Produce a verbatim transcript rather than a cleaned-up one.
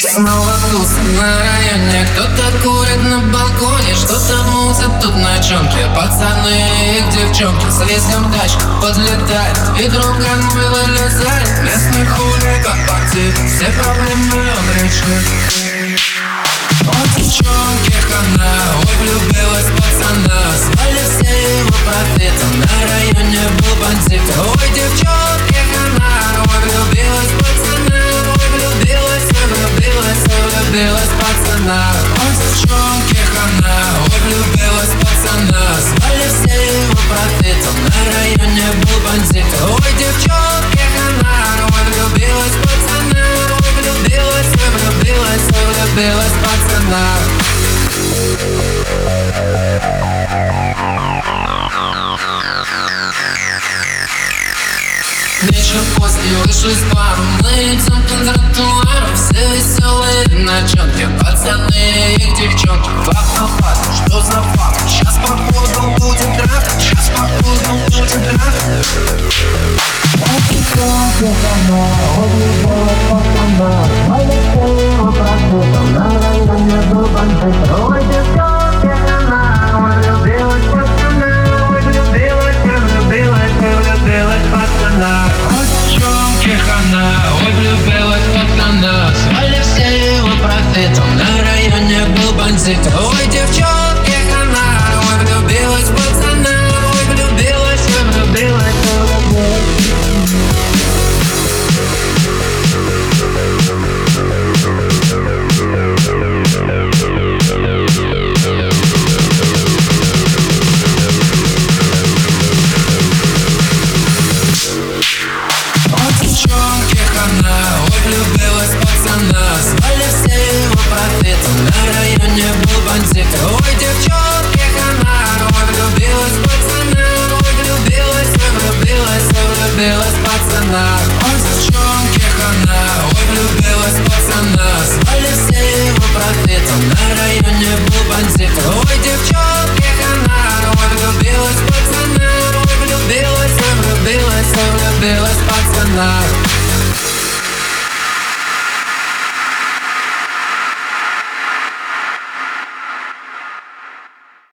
Снова туса на районе, кто-то курит на балконе, что-то мутит тут на чонке. Пацаны и девчонки с риском тачки подлетают и друг от мыла лезает. Местный хулиган партии, все проблемы он решит. От девчонки хана, ой, влюбилась пацана. Звали все его профитом, на районе был бандит. Ой, девчонки хана, ой, влюбилась пацана. Ой, влюбилась, влюбилась, влюбилась пацана. От девчонки хана, ой, влюбилась пацана. Звали все его профитом, на районе был бандит. Ой, девчонки хана, ой, влюбилась пацана. Ой, влюбилась, влюбилась, влюбилась пацана. Вечер поздний, вышел из бара, мы идем по тротуару. Все веселые на чонке, пацаны и девчонки. Факт на факт, что за факт? Сейчас походу будет драк, сейчас походу будет драк. От девчонки хана, ой, влюбилась пацана. Звали все его профитом, на районе был бандит. Ой, девчонки хана, ой, влюбилась пацана. Ой, влюбилась, влюбилась, влюбилась пацана. От девчонки хана, ой, влюбилась пацана. Звали все его профитом, на районе был бандит. Ой, девчонки хана, ой, влюбилась пацана. Ой, влюбилась, влюбилась, влюбилась. Влюбилась пацана, звали все его профитом, на районе был бандит. Ой, девчонки хана, ой, влюбилась пацана. Ой, влюбилась, влюбилась, влюбилась пацана. Ой, девчонки хана, ой, влюбилась пацана. Звали все его профитом, на районе был бандит. Ой, девчонки хана, ой, влюбилась пацана. Ой, влюбилась, влюбилась, влюбилась пацана.